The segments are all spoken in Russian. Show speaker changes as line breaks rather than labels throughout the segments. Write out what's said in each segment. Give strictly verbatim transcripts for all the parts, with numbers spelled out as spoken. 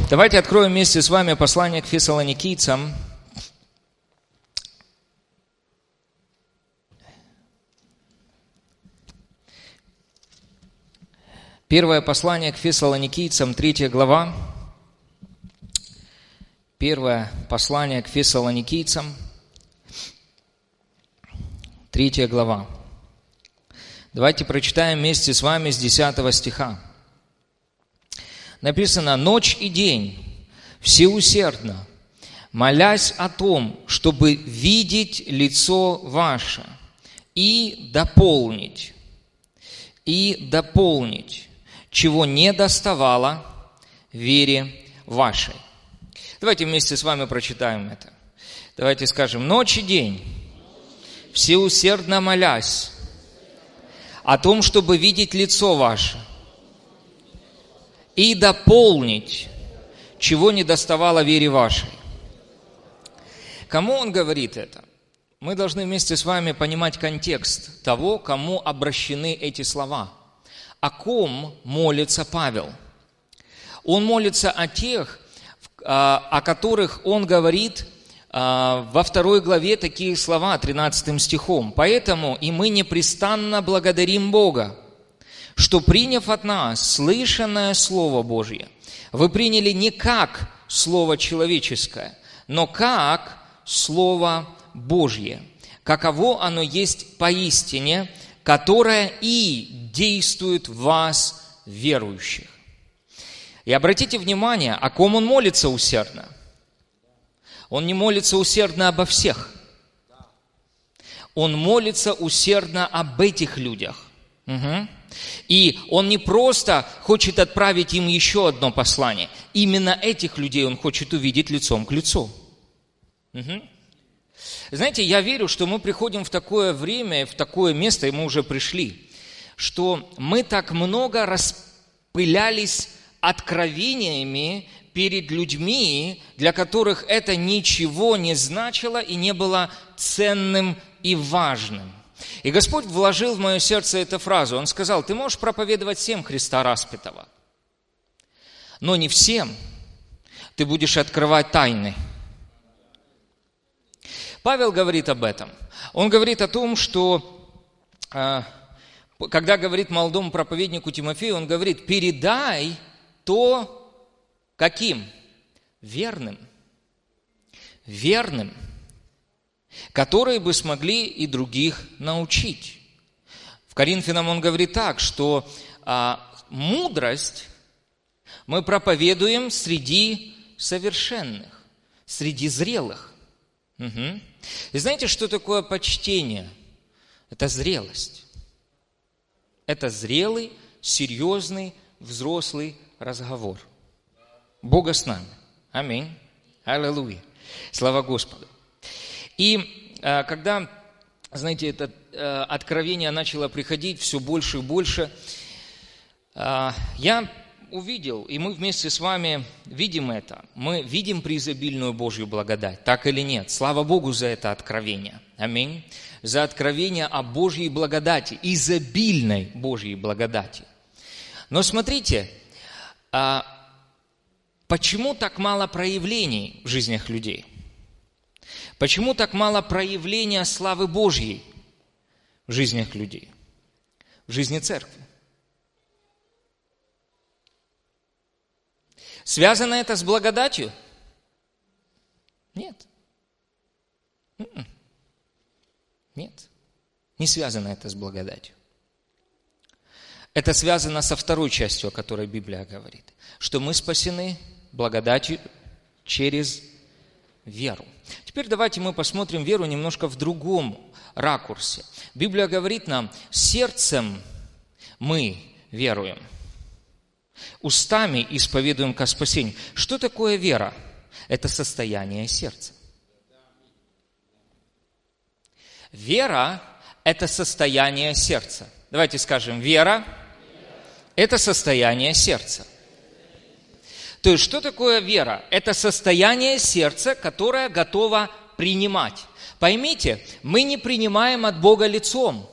Давайте откроем вместе с вами послание к Фессалоникийцам. Первое послание к Фессалоникийцам, третья глава. Первое послание к Фессалоникийцам, третья глава. Давайте прочитаем вместе с вами с десятого стиха. Написано: «Ночь и день, всеусердно, молясь о том, чтобы видеть лицо ваше и дополнить, и дополнить, чего не доставало вере вашей». Давайте вместе с вами прочитаем это. Давайте скажем: «Ночь и день, всеусердно молясь о том, чтобы видеть лицо ваше и дополнить, чего не доставало вере вашей». Кому он говорит это? Мы должны вместе с вами понимать контекст того, кому обращены эти слова. О ком молится Павел? Он молится о тех, о которых он говорит во второй главе такие слова, тринадцатым стихом. «Поэтому и мы непрестанно благодарим Бога, что, приняв от нас слышанное Слово Божье, вы приняли не как Слово человеческое, но как Слово Божье, каково оно есть поистине, которое и действует в вас, верующих». И обратите внимание, о ком он молится усердно. Он не молится усердно обо всех. Он молится усердно об этих людях. Угу. И он не просто хочет отправить им еще одно послание. Именно этих людей он хочет увидеть лицом к лицу. Угу. Знаете, я верю, что мы приходим в такое время, в такое место, и мы уже пришли, что мы так много распылялись откровениями перед людьми, для которых это ничего не значило и не было ценным и важным. И Господь вложил в мое сердце эту фразу. Он сказал: ты можешь проповедовать всем Христа распятого, но не всем ты будешь открывать тайны. Павел говорит об этом. Он говорит о том, что, когда говорит молодому проповеднику Тимофею, он говорит: передай то, каким? Верным. Верным. Которые бы смогли и других научить. В Коринфянам он говорит так, что а, мудрость мы проповедуем среди совершенных, среди зрелых. Угу. И знаете, что такое почтение? Это зрелость. Это зрелый, серьезный, взрослый разговор. Бога с нами. Аминь. Аллилуйя. Слава Господу. И э, когда, знаете, это э, откровение начало приходить все больше и больше, э, я увидел, и мы вместе с вами видим это. Мы видим преизобильную Божью благодать, так или нет? Слава Богу за это откровение. Аминь. За откровение о Божьей благодати, изобильной Божьей благодати. Но смотрите, э, почему так мало проявлений в жизнях людей? Почему так мало проявления славы Божьей в жизнях людей, в жизни церкви? Связано это с благодатью? Нет. Нет. Не связано это с благодатью. Это связано со второй частью, о которой Библия говорит, что мы спасены благодатью через веру. Теперь давайте мы посмотрим веру немножко в другом ракурсе. Библия говорит нам: сердцем мы веруем, устами исповедуем ко спасению. Что такое вера? Это состояние сердца. Вера – это состояние сердца. Давайте скажем: вера – это состояние сердца. То есть, что такое вера? Это состояние сердца, которое готово принимать. Поймите, мы не принимаем от Бога лицом.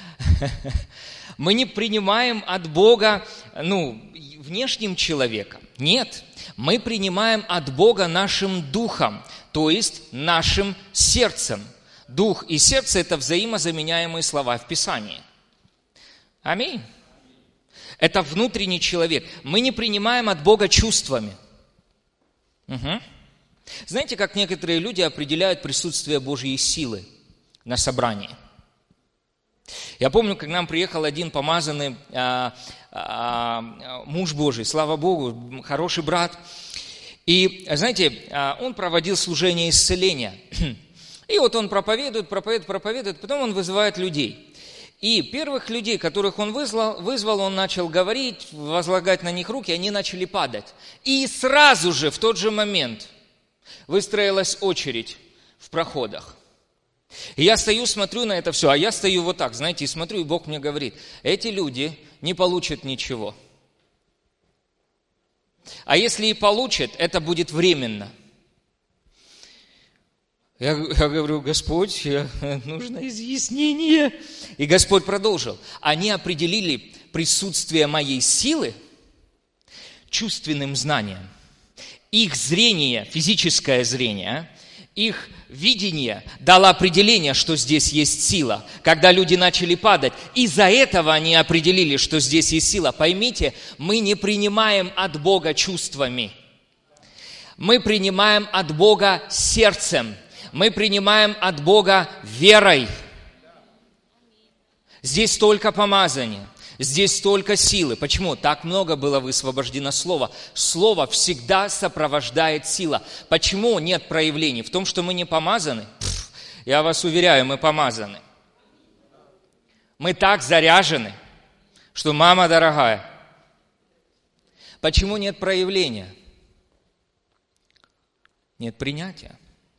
Мы не принимаем от Бога, ну, внешним человеком. Нет, мы принимаем от Бога нашим духом, то есть нашим сердцем. Дух и сердце – это взаимозаменяемые слова в Писании. Аминь. Это внутренний человек. Мы не принимаем от Бога чувствами. Угу. Знаете, как некоторые люди определяют присутствие Божьей силы на собрании? Я помню, как к нам приехал один помазанный а, а, муж Божий, слава Богу, хороший брат. И, знаете, он проводил служение исцеления. И вот он проповедует, проповедует, проповедует, потом он вызывает людей. И первых людей, которых он вызвал, вызвал, он начал говорить, возлагать на них руки, они начали падать. И сразу же, в тот же момент, выстроилась очередь в проходах. И я стою, смотрю на это все, а я стою вот так, знаете, и смотрю, и Бог мне говорит, эти люди не получат ничего. А если и получат, это будет временно. Я, я говорю, Господь, я, нужно изъяснение. И Господь продолжил. Они определили присутствие моей силы чувственным знанием. Их зрение, физическое зрение, их видение дало определение, что здесь есть сила. Когда люди начали падать, из-за этого они определили, что здесь есть сила. Поймите, мы не принимаем от Бога чувствами. Мы принимаем от Бога сердцем. Мы принимаем от Бога верой. Здесь столько помазания, здесь столько силы. Почему? Так много было высвобождено слова. Слово всегда сопровождает сила. Почему нет проявлений? В том, что мы не помазаны? Пфф, я вас уверяю, мы помазаны. Мы так заряжены, что, мама дорогая, почему нет проявления? Нет принятия.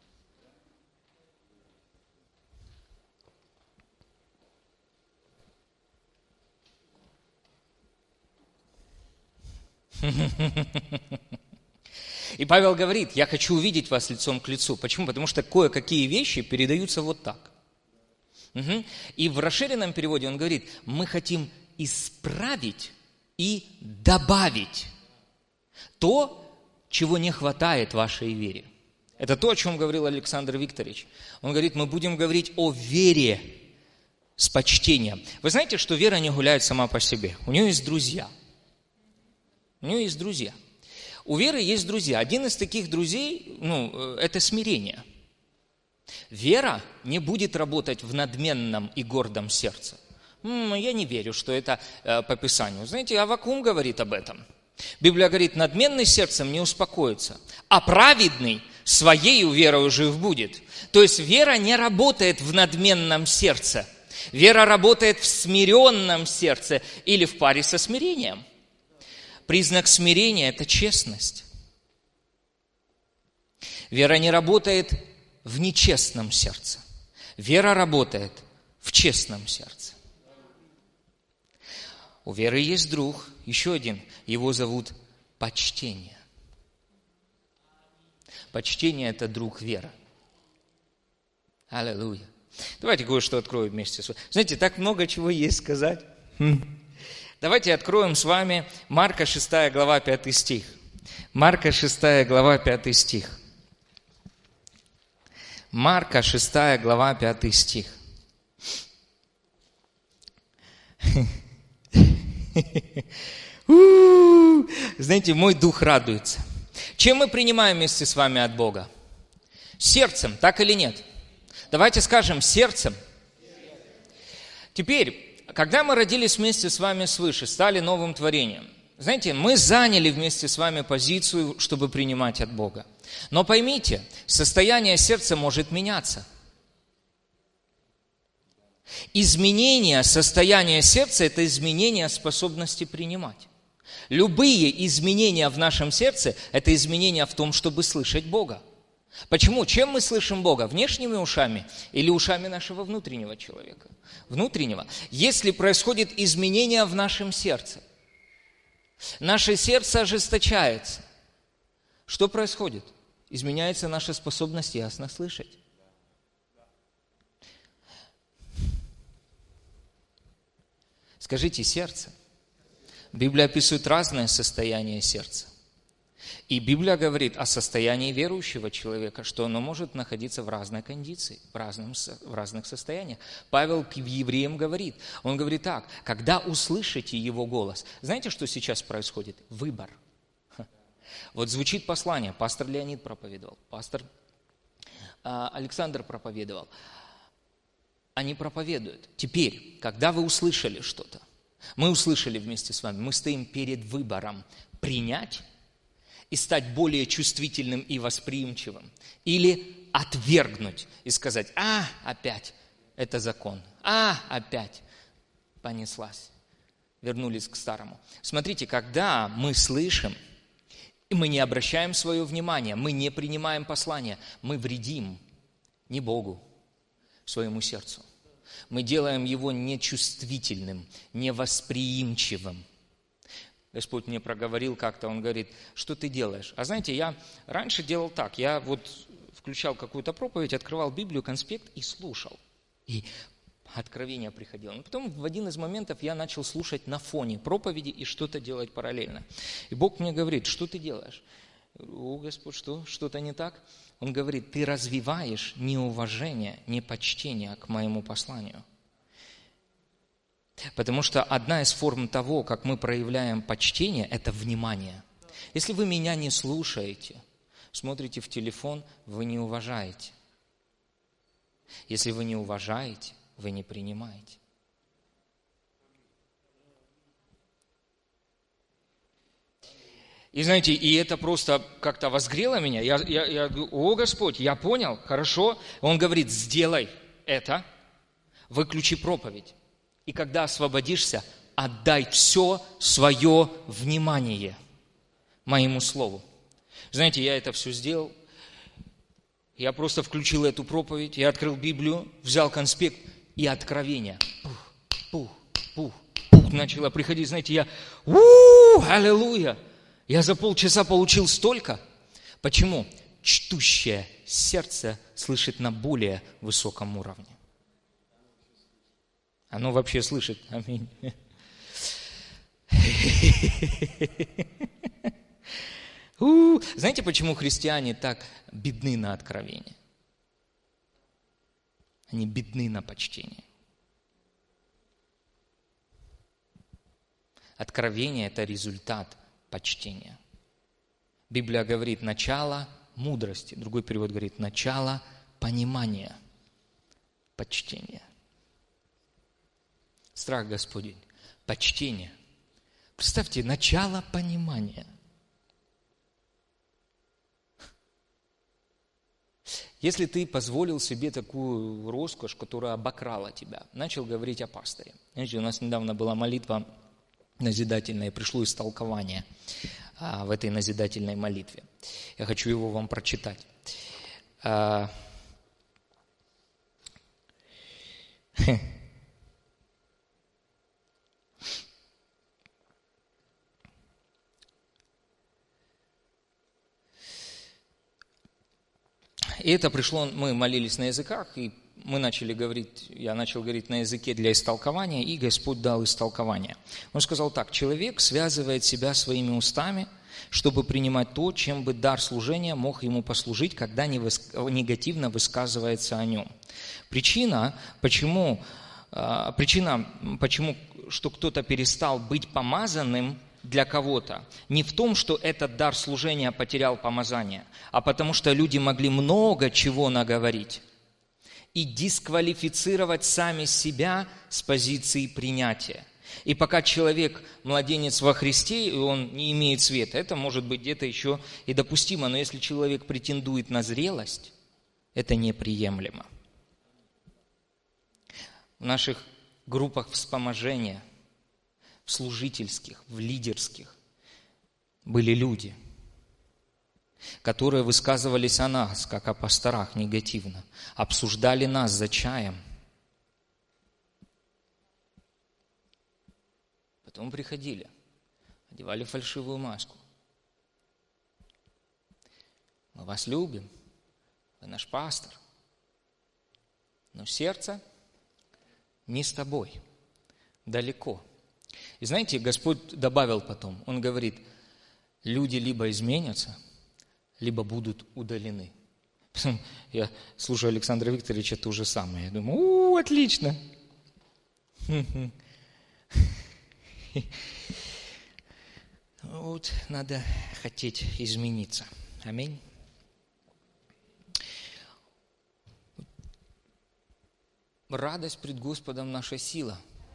И Павел говорит, я хочу увидеть вас лицом к лицу. Почему? Потому что кое-какие вещи передаются вот так. Угу. И в расширенном переводе он говорит, мы хотим исправить и добавить то, чего не хватает вашей вере. Это то, о чем говорил Александр Викторович. Он говорит, мы будем говорить о вере с почтением. Вы знаете, что вера не гуляет сама по себе. У нее есть друзья. У нее есть друзья. У веры есть друзья. Один из таких друзей, ну, это смирение. Вера не будет работать в надменном и гордом сердце. М-м, я не верю, что это э, по Писанию. Знаете, Аввакум говорит об этом. Библия говорит, надменный сердцем не успокоится, а праведный своею верою жив будет. То есть вера не работает в надменном сердце. Вера работает в смиренном сердце или в паре со смирением. Признак смирения – это честность. Вера не работает в нечестном сердце. Вера работает в честном сердце. У веры есть друг, еще один. Его зовут почтение. Почтение – это друг веры. Аллилуйя. Давайте кое-что откроем вместе с вами. Знаете, так много чего есть сказать. Давайте откроем с вами Марка шестая глава, пятый стих. Марка шестая глава, пятый стих. Марка шестая глава, пятый стих. Знаете, мой дух радуется. Чем мы принимаем вместе с вами от Бога? Сердцем, так или нет? Давайте скажем, сердцем. Теперь, когда мы родились вместе с вами свыше, стали новым творением, знаете, мы заняли вместе с вами позицию, чтобы принимать от Бога. Но поймите, состояние сердца может меняться. Изменение состояния сердца – это изменение способности принимать. Любые изменения в нашем сердце – это изменения в том, чтобы слышать Бога. Почему? Чем мы слышим Бога? Внешними ушами или ушами нашего внутреннего человека? Внутреннего. Если происходит изменение в нашем сердце, наше сердце ожесточается, что происходит? Изменяется наша способность ясно слышать. Скажите, сердце. Библия описывает разное состояние сердца. И Библия говорит о состоянии верующего человека, что оно может находиться в разной кондиции, в, разном, в разных состояниях. Павел к евреям говорит, он говорит так: когда услышите его голос, знаете, что сейчас происходит? Выбор. Вот звучит послание, пастор Леонид проповедовал, пастор Александр проповедовал. Они проповедуют. Теперь, когда вы услышали что-то, мы услышали вместе с вами, мы стоим перед выбором: принять и стать более чувствительным и восприимчивым, или отвергнуть и сказать: а, опять, это закон, а, опять, понеслась, вернулись к старому. Смотрите, когда мы слышим, и мы не обращаем свое внимание, мы не принимаем послание, мы вредим не Богу, своему сердцу. Мы делаем его нечувствительным, невосприимчивым. Господь мне проговорил как-то, Он говорит: что ты делаешь? А знаете, я раньше делал так, я вот включал какую-то проповедь, открывал Библию, конспект и слушал. И откровение приходило. Но потом в один из моментов я начал слушать на фоне проповеди и что-то делать параллельно. И Бог мне говорит: что ты делаешь? О, Господь, что? Что-то не так? Он говорит: ты развиваешь неуважение, непочтение к моему посланию. Потому что одна из форм того, как мы проявляем почтение, это внимание. Если вы меня не слушаете, смотрите в телефон, вы не уважаете. Если вы не уважаете, вы не принимаете. И знаете, и это просто как-то возгрело меня. Я, я, я говорю: о, Господь, я понял, хорошо. Он говорит: сделай это, выключи проповедь. И когда освободишься, отдай все свое внимание моему слову. Знаете, я это все сделал. Я просто включил эту проповедь, я открыл Библию, взял конспект и откровение. Пух, пух, пух, пух, начало приходить. Знаете, я, у-у-у, аллилуйя. Я за полчаса получил столько. Почему? Чтущее сердце слышит на более высоком уровне. Оно вообще слышит. Аминь. Знаете, почему христиане так бедны на откровение? Они бедны на почтение. Откровение – это результат почтения. Библия говорит: начало мудрости. Другой перевод говорит: начало понимания, почтения. Страх Господень, почтение. Представьте, начало понимания. Если ты позволил себе такую роскошь, которая обокрала тебя, начал говорить о пасторе. Знаете, у нас недавно была молитва назидательная, пришло истолкование а, в этой назидательной молитве. Я хочу его вам прочитать. А, И это пришло, мы молились на языках, и мы начали говорить, я начал говорить на языке для истолкования, и Господь дал истолкование. Он сказал так: человек связывает себя своими устами, чтобы принимать то, чем бы дар служения мог ему послужить, когда негативно высказывается о нем. Причина, почему, причина, почему что кто-то перестал быть помазанным для кого-то, не в том, что этот дар служения потерял помазание, а потому что люди могли много чего наговорить и дисквалифицировать сами себя с позиции принятия. И пока человек младенец во Христе, и он не имеет света, это может быть где-то еще и допустимо, но если человек претендует на зрелость, это неприемлемо. В наших группах вспоможения, в служительских, в лидерских были люди, которые высказывались о нас, как о пасторах, негативно, обсуждали нас за чаем. Потом приходили, одевали фальшивую маску. Мы вас любим, вы наш пастор, но сердце не с тобой, далеко. И знаете, Господь добавил потом, Он говорит: люди либо изменятся, либо будут удалены. Я слушаю Александра Викторовича то же самое. Я думаю, у, отлично. Вот надо хотеть измениться. Аминь. Радость пред Господом наша сила.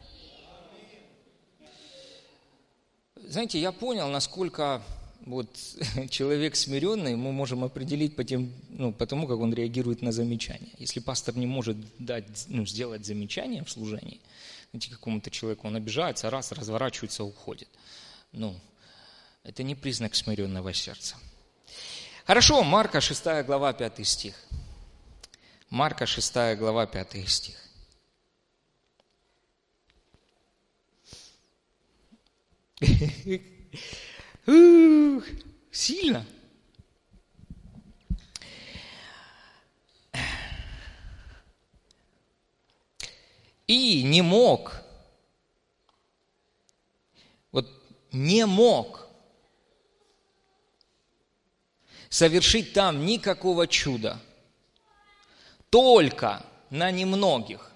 Знаете, я понял, насколько вот человек смиренный, мы можем определить по, тем, ну, по тому, как он реагирует на замечания. Если пастор не может дать, ну, сделать замечание в служении, знаете, какому-то человеку, он обижается, раз, разворачивается, уходит. Ну, это не признак смиренного сердца. Хорошо, Марка шестая глава, пятый стих. Марка шестая глава, пятый стих. Ух, сильно. И не мог, вот не мог совершить там никакого чуда, только на немногих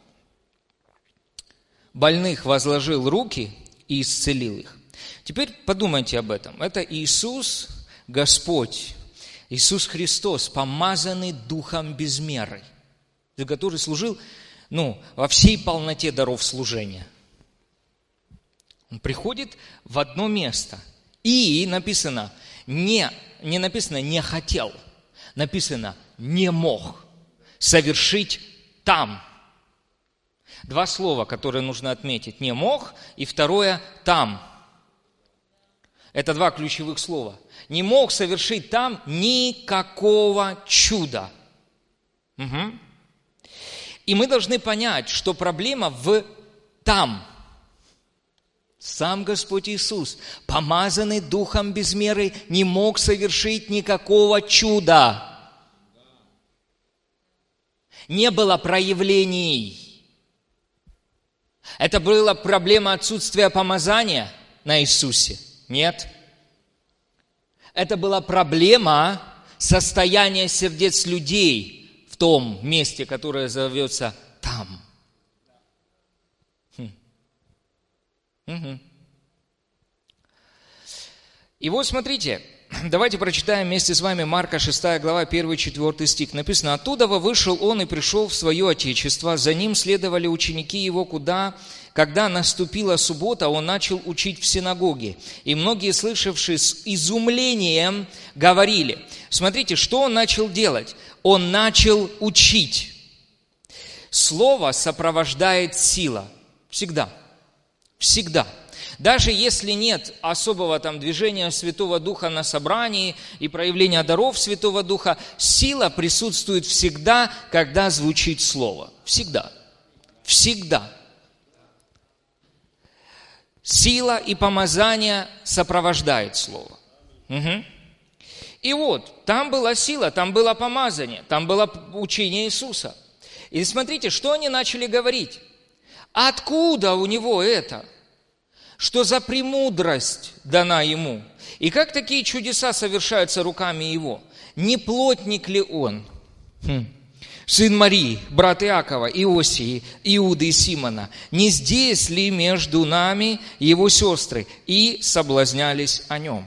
больных возложил руки и исцелил их. Теперь подумайте об этом. Это Иисус, Господь, Иисус Христос, помазанный Духом без меры, который служил, ну, во всей полноте даров служения. Он приходит в одно место. И написано, не, не написано «не хотел», написано «не мог совершить там». Два слова, которые нужно отметить. «Не мог» и второе «там». Это два ключевых слова. Не мог совершить там никакого чуда. Угу. И мы должны понять, что проблема в там. Сам Господь Иисус, помазанный Духом без меры, не мог совершить никакого чуда. Не было проявлений. Это была проблема отсутствия помазания на Иисусе. Нет. Это была проблема состояния сердец людей в том месте, которое зовется там. Хм. Угу. И вот смотрите, давайте прочитаем вместе с вами Марка шестая глава, первый-четвёртый стих. Написано: «Оттуда вышел он и пришел в свое отечество, за ним следовали ученики его, куда... Когда наступила суббота, он начал учить в синагоге. И многие, слышавшие с изумлением, говорили». Смотрите, что он начал делать? Он начал учить. Слово сопровождает сила. Всегда. Всегда. Даже если нет особого там движения Святого Духа на собрании и проявления даров Святого Духа, сила присутствует всегда, когда звучит Слово. Всегда. Всегда. Сила и помазание сопровождает Слово. Угу. И вот, там была сила, там было помазание, там было учение Иисуса. И смотрите, что они начали говорить. Откуда у него это? Что за премудрость дана ему? И как такие чудеса совершаются руками его? Не плотник ли он? Хм. Сын Марии, брат Иакова, Иосии, Иуды и Симона, не здесь ли между нами его сестры? И соблазнялись о нем.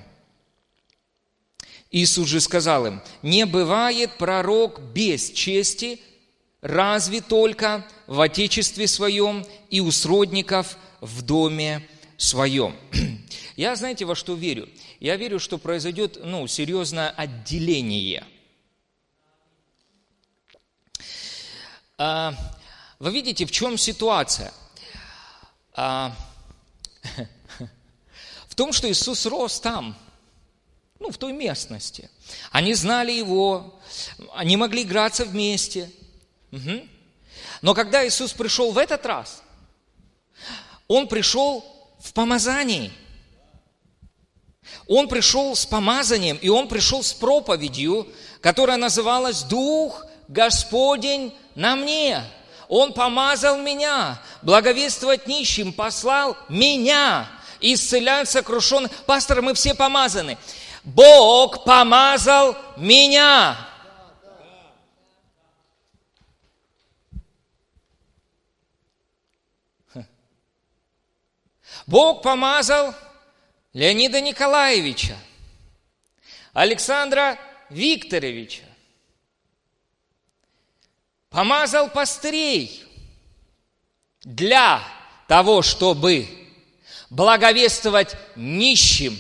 Иисус же сказал им: не бывает пророк без чести, разве только в отечестве своем и у сродников в доме своем. Я, знаете, во что верю? Я верю, что произойдет, ну, серьезное отделение. Вы видите, в чем ситуация? В том, что Иисус рос там, ну, в той местности. Они знали Его, они могли играться вместе. Угу. Но когда Иисус пришел в этот раз, Он пришел в помазании. Он пришел с помазанием, и Он пришел с проповедью, которая называлась «Дух Господень на мне». Он помазал меня, благовествовать нищим, послал меня, исцелять сокрушенных. Пастор, мы все помазаны. Бог помазал меня. Бог помазал Леонида Николаевича, Александра Викторовича, помазал пастырей для того, чтобы благовествовать нищим,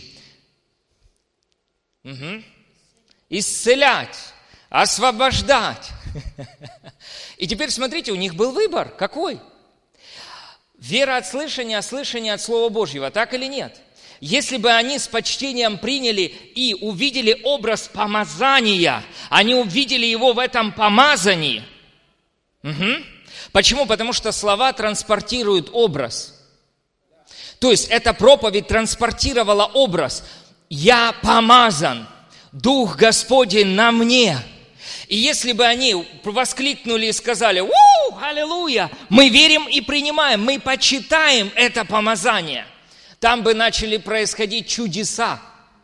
угу. исцелять, освобождать. И теперь смотрите, у них был выбор. Какой? Вера от слышания, а слышание от Слова Божьего, так или нет? Если бы они с почтением приняли и увидели образ помазания, они увидели его в этом помазании. Угу. Почему? Потому что слова транспортируют образ. То есть эта проповедь транспортировала образ. Я помазан, Дух Господень на мне. И если бы они воскликнули и сказали: «У, аллилуйя, мы верим и принимаем, мы почитаем это помазание», там бы начали происходить чудеса.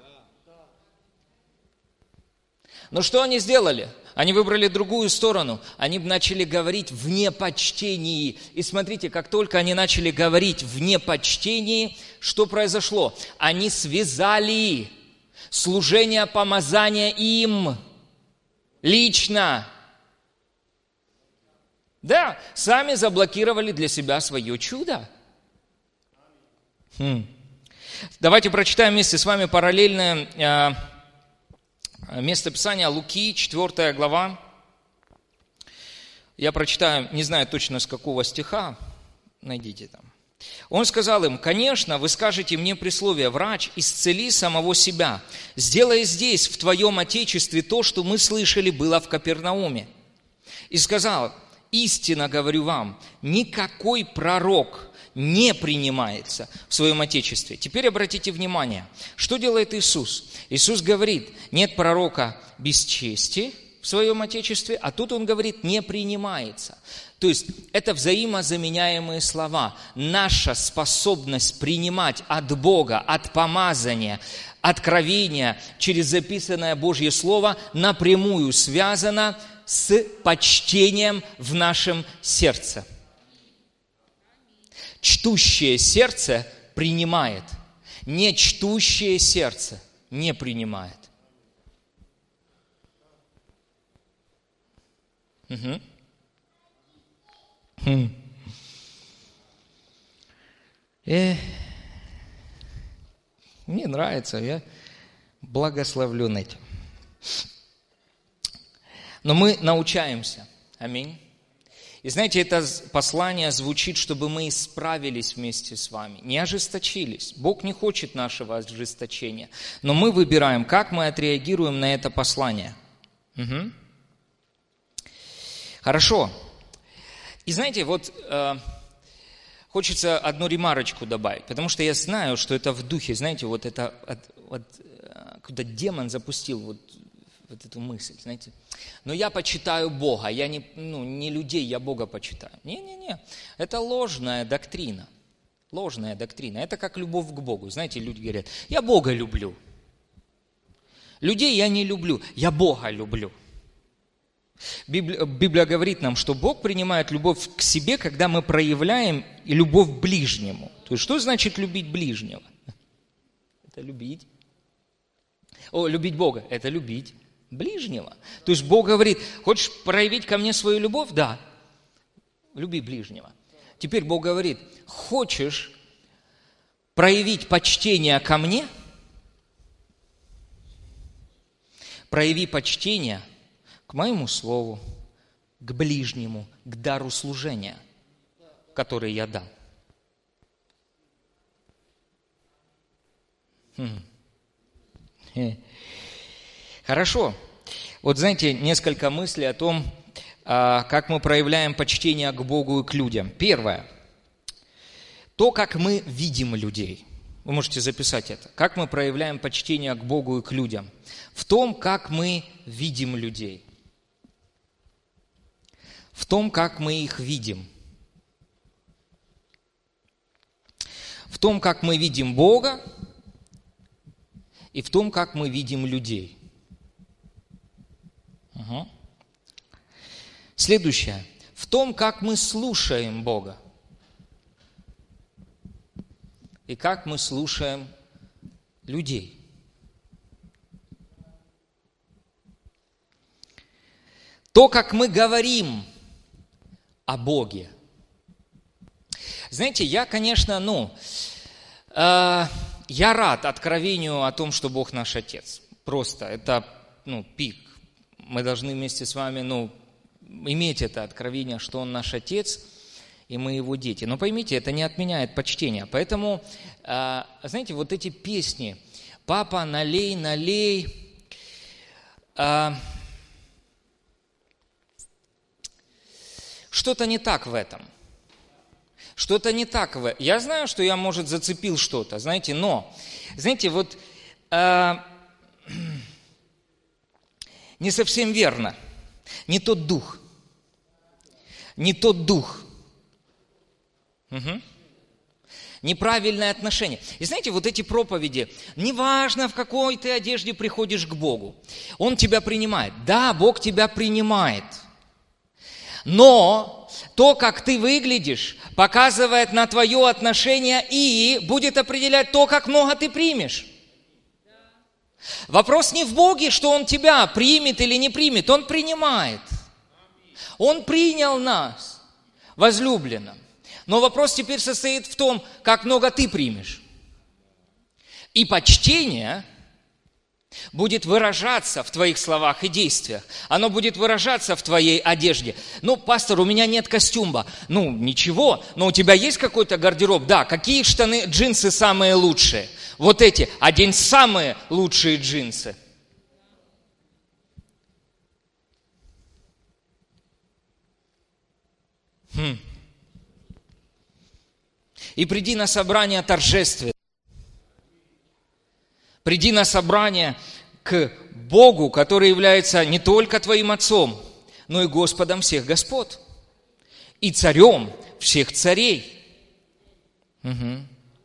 Но что они сделали? Они выбрали другую сторону. Они начали говорить в непочтении. И смотрите, как только они начали говорить в непочтении, что произошло? Они связали служение помазания им лично. Да, сами заблокировали для себя свое чудо. Хм. Давайте прочитаем вместе с вами параллельное э, местописание Луки, четвёртая глава. Я прочитаю, не знаю точно с какого стиха, найдите там. Он сказал им: «Конечно, вы скажете мне присловие: врач, исцели самого себя. Сделай здесь, в твоем отечестве, то, что мы слышали, было в Капернауме». И сказал: «Истинно говорю вам, никакой пророк не принимается в своем отечестве». Теперь обратите внимание, что делает Иисус? Иисус говорит: нет пророка без чести в своем отечестве, а тут он говорит: не принимается. То есть это взаимозаменяемые слова. Наша способность принимать от Бога, от помазания, откровения через записанное Божье Слово напрямую связана с почтением в нашем сердце. Чтущее сердце принимает, не чтущее сердце не принимает. Угу. Хм. Э, мне нравится, я благословлен этим. Но мы научаемся. Аминь. И знаете, это послание звучит, чтобы мы исправились вместе с вами, не ожесточились. Бог не хочет нашего ожесточения. Но мы выбираем, как мы отреагируем на это послание. Угу. Хорошо. И знаете, вот э, хочется одну ремарочку добавить, потому что я знаю, что это в духе, знаете, вот это, вот, куда демон запустил вот, вот эту мысль, знаете. Но я почитаю Бога, я не, ну, не людей, я Бога почитаю. Не-не-не, это ложная доктрина, ложная доктрина. Это как любовь к Богу. Знаете, люди говорят: я Бога люблю. Людей я не люблю, я Бога люблю. Библия, Библия говорит нам, что Бог принимает любовь к себе, когда мы проявляем и любовь к ближнему. То есть, что значит любить ближнего? Это любить. О, любить Бога – это любить ближнего. То есть, Бог говорит: хочешь проявить ко мне свою любовь? Да. Люби ближнего. Теперь Бог говорит: хочешь проявить почтение ко мне? Прояви почтение к моему слову, к ближнему, к дару служения, который я дал. Хм. Хорошо. Вот знаете, несколько мыслей о том, как мы проявляем почтение к Богу и к людям. Первое. То, как мы видим людей. Вы можете записать это. Как мы проявляем почтение к Богу и к людям. В том, как мы видим людей. В том, как мы их видим. В том, как мы видим Бога, и в том, как мы видим людей. Угу. Следующее. В том, как мы слушаем Бога. И как мы слушаем людей. То, как мы говорим о Боге. Знаете, я, конечно, ну, э, я рад откровению о том, что Бог наш Отец. Просто это, ну, пик. Мы должны вместе с вами, ну, иметь это откровение, что Он наш Отец, и мы Его дети. Но поймите, это не отменяет почтения. Поэтому, э, знаете, вот эти песни «Папа, налей, налей», э, что-то не так в этом. Что-то не так в этом. Я знаю, что я, может, зацепил что-то, знаете, но, знаете, вот э, не совсем верно. Не тот дух. Не тот дух. Угу. Неправильное отношение. И знаете, вот эти проповеди, неважно, в какой ты одежде приходишь к Богу, Он тебя принимает. Да, Бог тебя принимает. Но то, как ты выглядишь, показывает на твое отношение и будет определять то, как много ты примешь. Вопрос не в Боге, что Он тебя примет или не примет. Он принимает. Он принял нас, возлюбленным. Но вопрос теперь состоит в том, как много ты примешь. И почтение будет выражаться в твоих словах и действиях. Оно будет выражаться в твоей одежде. Ну, пастор, у меня нет костюма. Ну, ничего, но у тебя есть какой-то гардероб? Да, какие штаны, джинсы самые лучшие? Вот эти, одень самые лучшие джинсы. Хм. И приди на собрание торжественное. Приди на собрание к Богу, который является не только твоим Отцом, но и Господом всех господ. И царем всех царей. Угу.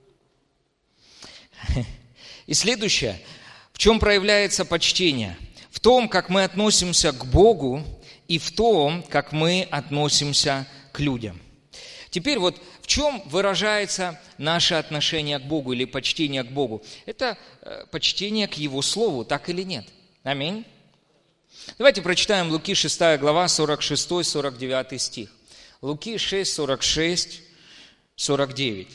И следующее. В чем проявляется почтение? В том, как мы относимся к Богу и в том, как мы относимся к людям. Теперь вот в чем выражается наше отношение к Богу или почтение к Богу? Это почтение к Его Слову, так или нет? Аминь. Давайте прочитаем Луки шестая глава, сорок шестой сорок девятый стих. Луки шесть, сорок шесть, сорок девять.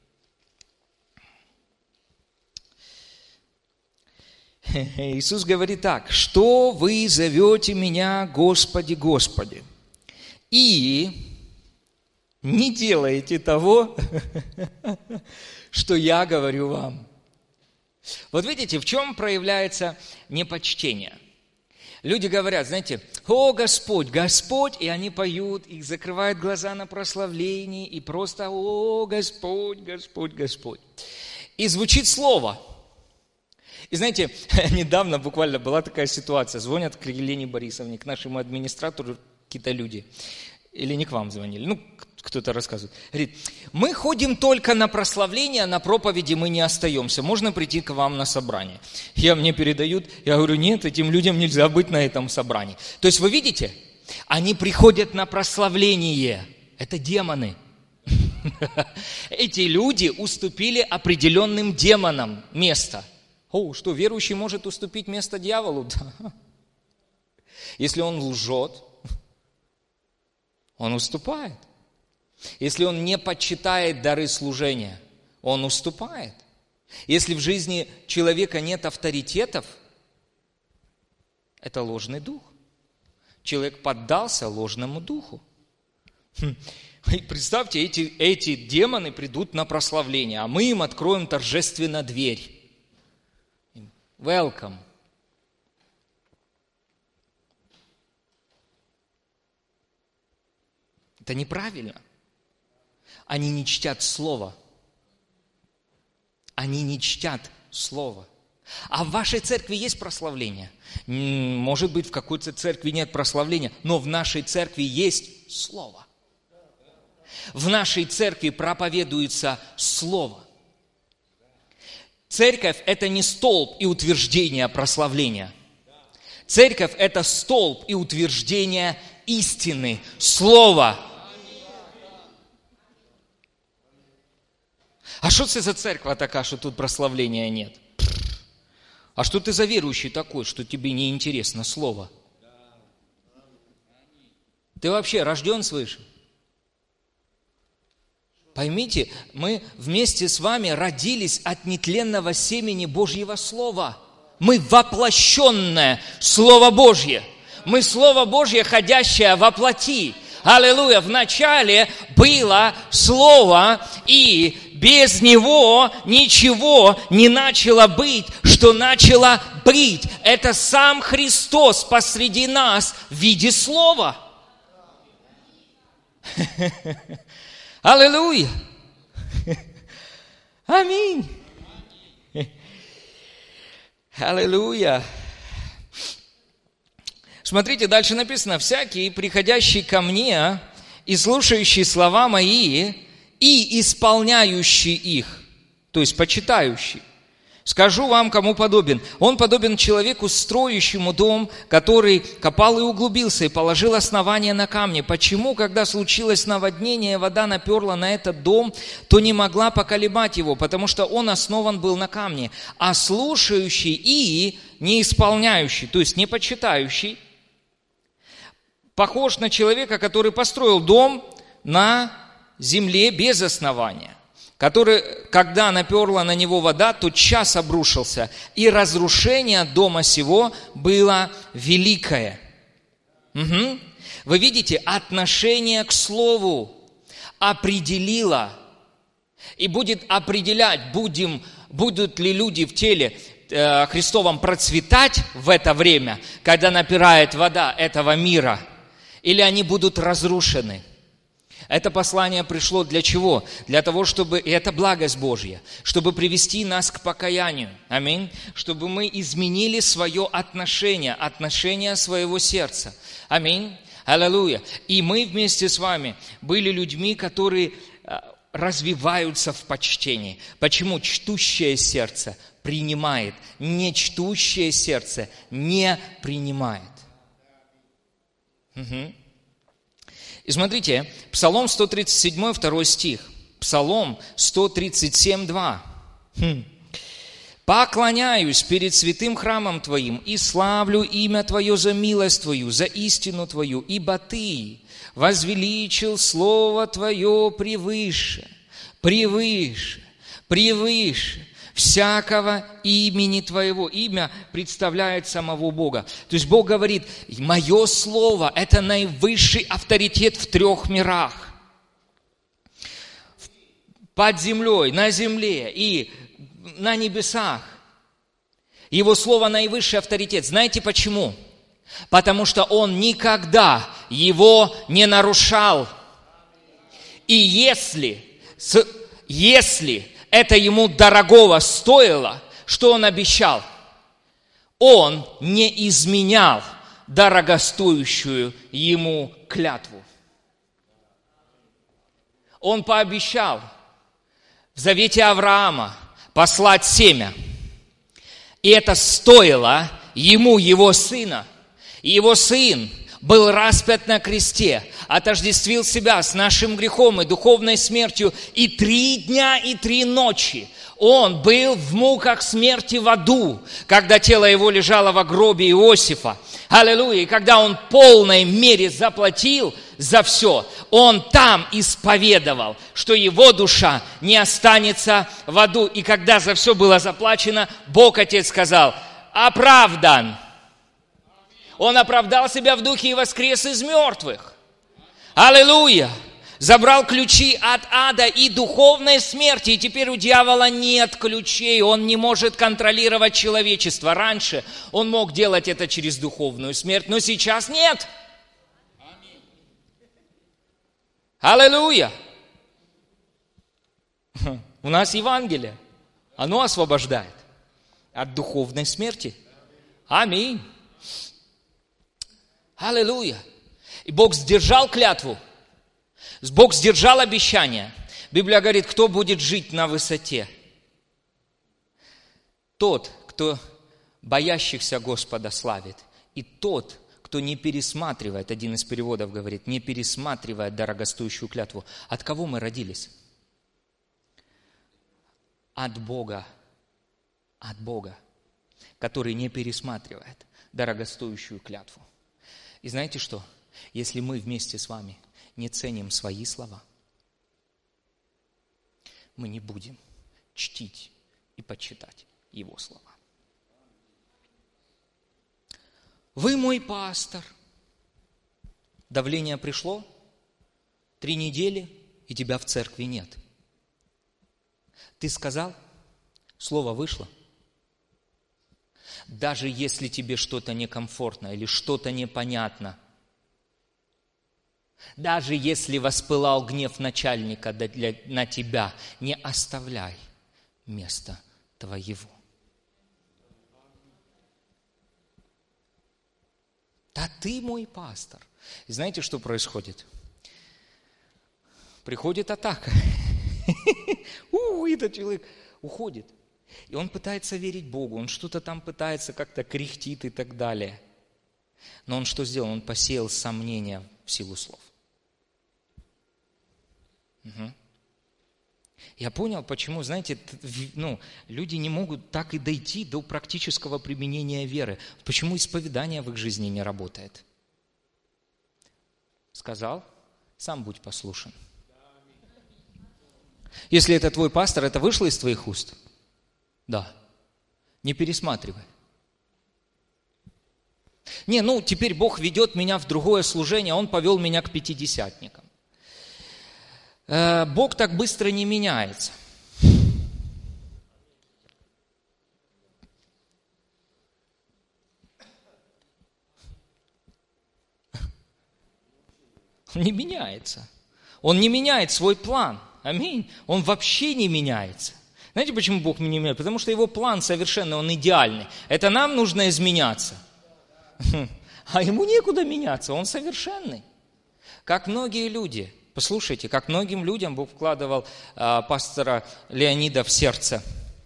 Иисус говорит так: «Что вы зовете меня, Господи, Господи, и не делаете того, что я говорю вам». Вот видите, в чем проявляется непочтение. Люди говорят, знаете, «О, Господь, Господь», и они поют, и закрывают глаза на прославлении, и просто «О, Господь, Господь, Господь». И звучит слово. И знаете, недавно буквально была такая ситуация, звонят к Елене Борисовне, к нашему администратору какие-то люди, или не к вам звонили, ну, кто-то рассказывает. Говорит, мы ходим только на прославление, на проповеди мы не остаемся. Можно прийти к вам на собрание? Я мне передают, я говорю, нет, этим людям нельзя быть на этом собрании. То есть вы видите, они приходят на прославление. Это демоны. Эти люди уступили определенным демонам место. О, что, верующий может уступить место дьяволу? Да. Если он лжет, он уступает. Если он не почитает дары служения, он уступает. Если в жизни человека нет авторитетов, это ложный дух. Человек поддался ложному духу. И представьте, эти, эти демоны придут на прославление, а мы им откроем торжественно дверь. Welcome. Это неправильно. Они не чтят Слово. Они не чтят Слово. А в вашей церкви есть прославление? Может быть, в какой-то церкви нет прославления, но в нашей церкви есть Слово. В нашей церкви проповедуется Слово. Церковь – это не столб и утверждение прославления. Церковь – это столб и утверждение истины, слова. А что это за церковь такая, что тут прославления нет? А что ты за верующий такой, что тебе не интересно слово? Ты вообще рожден свыше? Поймите, мы вместе с вами родились от нетленного семени Божьего Слова. Мы воплощенное Слово Божье. Мы Слово Божье, ходящее во плоти. Аллилуйя! Вначале было Слово, и без Него ничего не начало быть, что начало быть. Это сам Христос посреди нас в виде Слова. Аллилуйя! Аминь! Аллилуйя! Смотрите, дальше написано: «Всякий, приходящий ко мне и слушающий слова мои, и исполняющий их», то есть почитающий, «скажу вам, кому подобен. Он подобен человеку, строящему дом, который копал и углубился, и положил основание на камне. Почему, когда случилось наводнение, вода наперла на этот дом, то не могла поколебать его, потому что он основан был на камне. А слушающий и не исполняющий, то есть не почитающий, похож на человека, который построил дом на земле без основания, который, когда наперла на него вода, тотчас обрушился, и разрушение дома сего было великое». Угу. Вы видите, отношение к слову определило и будет определять, будем, будут ли люди в теле э, Христовом процветать в это время, когда напирает вода этого мира, или они будут разрушены. Это послание пришло для чего? Для того, чтобы, и это благость Божья, чтобы привести нас к покаянию. Аминь. Чтобы мы изменили свое отношение, отношение своего сердца. Аминь. Аллилуйя. И мы вместе с вами были людьми, которые развиваются в почтении. Почему? Чтущее сердце принимает, нечтущее сердце не принимает. Угу. И смотрите, Псалом сто тридцать семь, второй стих. Псалом сто тридцать семь, два. Хм. «Поклоняюсь перед святым храмом Твоим и славлю имя Твое за милость Твою, за истину Твою, ибо Ты возвеличил Слово Твое превыше, превыше, превыше всякого имени Твоего». Имя представляет самого Бога. То есть Бог говорит: мое Слово – это наивысший авторитет в трех мирах. Под землей, на земле и на небесах. Его Слово – наивысший авторитет. Знаете почему? Потому что Он никогда его не нарушал. И если, если это ему дорогого стоило, что он обещал? Он не изменял дорогостоящую ему клятву. Он пообещал в завете Авраама послать семя. И это стоило ему его сына. И его сын был распят на кресте, отождествил себя с нашим грехом и духовной смертью, и три дня и три ночи он был в муках смерти в аду, когда тело его лежало во гробе Иосифа. Аллилуйя! И когда он в полной мере заплатил за все, он там исповедовал, что его душа не останется в аду. И когда за все было заплачено, Бог Отец сказал: оправдан. Он оправдал себя в духе и воскрес из мертвых. Аллилуйя! Забрал ключи от ада и духовной смерти. И теперь у дьявола нет ключей. Он не может контролировать человечество. Раньше он мог делать это через духовную смерть, но сейчас нет. Аллилуйя! У нас Евангелие. Оно освобождает от духовной смерти. Аминь. Аллилуйя. И Бог сдержал клятву. Бог сдержал обещание. Библия говорит, кто будет жить на высоте. тот, кто боящихся Господа славит, и тот, кто не пересматривает, один из переводов говорит, не пересматривает дорогостоящую клятву. От кого мы родились? От Бога. От Бога, который не пересматривает дорогостоящую клятву. И знаете что? Если мы вместе с вами не ценим свои слова, мы не будем чтить и почитать Его слова. Вы мой пастор. Давление пришло, три недели, и тебя в церкви нет. Ты сказал, слово вышло. Даже если тебе что-то некомфортно или что-то непонятно, даже если воспылал гнев начальника на тебя, не оставляй места твоего. Да ты мой пастор. И знаете, что происходит? Приходит атака. У, этот человек уходит. И он пытается верить Богу, он что-то там пытается, как-то кряхтит и так далее. Но он что сделал? Он посеял сомнения в силу слов. Угу. Я понял, почему, знаете, ну, люди не могут так и дойти до практического применения веры. Почему исповедание в их жизни не работает? Сказал, сам будь послушен. Если это твой пастор, это вышло из твоих уст? Да. Не пересматривай. Не, ну, теперь Бог ведет меня в другое служение, Он повел меня к пятидесятникам. Э, Бог так быстро не меняется. Он не меняется. Он не меняет свой план. Аминь. Он вообще не меняется. Знаете, почему Бог не меняет? Потому что Его план совершенный, Он идеальный. Это нам нужно изменяться. А Ему некуда меняться, Он совершенный. Как многие люди, послушайте, как многим людям Бог вкладывал а, пастора Леонида в сердце.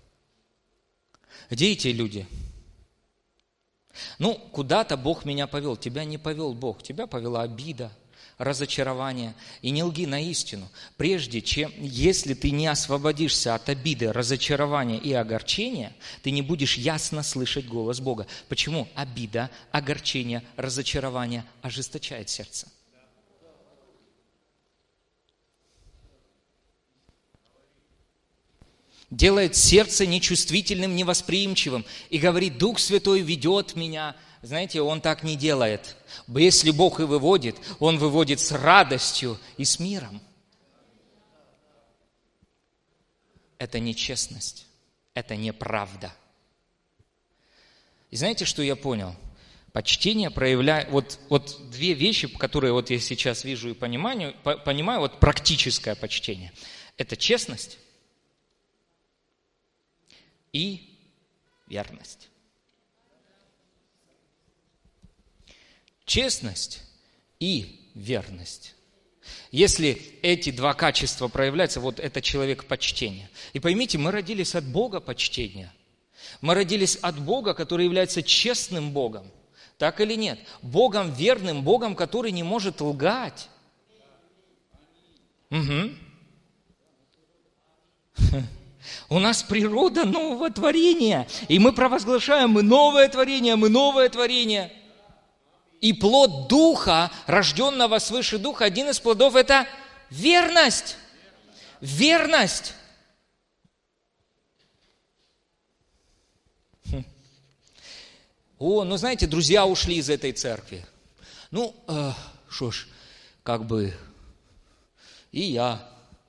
Где эти люди? Ну, куда-то Бог меня повел. Тебя не повел Бог, тебя повела обида, разочарование. И не лги на истину. Прежде чем, если ты не освободишься от обиды, разочарования и огорчения, ты не будешь ясно слышать голос Бога. Почему? Обида, огорчение, разочарование ожесточает сердце. Делает сердце нечувствительным, невосприимчивым. И говорит, Дух Святой ведет меня. Знаете, Он так не делает. Если Бог и выводит, Он выводит с радостью и с миром. Это нечестность. Это неправда. И знаете, что я понял? Почтение проявляет... Вот, вот две вещи, которые вот я сейчас вижу и понимаю, понимаю, вот практическое почтение. Это честность и верность. Честность и верность. Если эти два качества проявляются, вот это человек почтения. И поймите, мы родились от Бога почтения. Мы родились от Бога, который является честным Богом. Так или нет? Богом верным, Богом, который не может лгать. Угу. У нас природа нового творения. И мы провозглашаем, мы новое творение, мы новое творение. И плод Духа, рожденного свыше Духа, один из плодов – это верность. Верность. Хм. О, ну знаете, друзья ушли из этой церкви. Ну, что э, ж, как бы и я.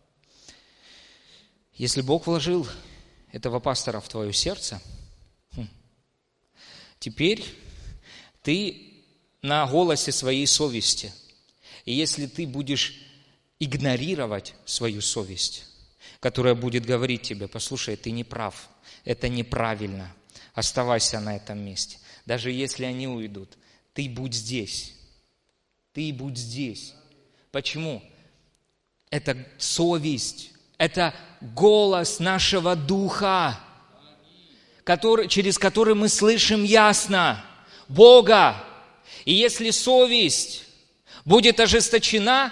Если Бог вложил этого пастора в твое сердце, хм, теперь ты на голосе своей совести. И если ты будешь игнорировать свою совесть, которая будет говорить тебе, послушай, ты не прав, это неправильно, оставайся на этом месте. Даже если они уйдут, ты будь здесь. Ты будь здесь. Почему? Это совесть, это голос нашего духа, который, через который мы слышим ясно Бога. И если совесть будет ожесточена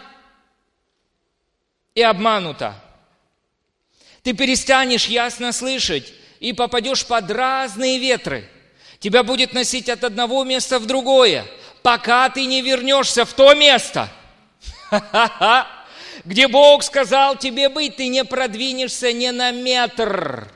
и обманута, ты перестанешь ясно слышать и попадешь под разные ветры. Тебя будет носить от одного места в другое, пока ты не вернешься в то место, где Бог сказал тебе быть, ты не продвинешься ни на метр.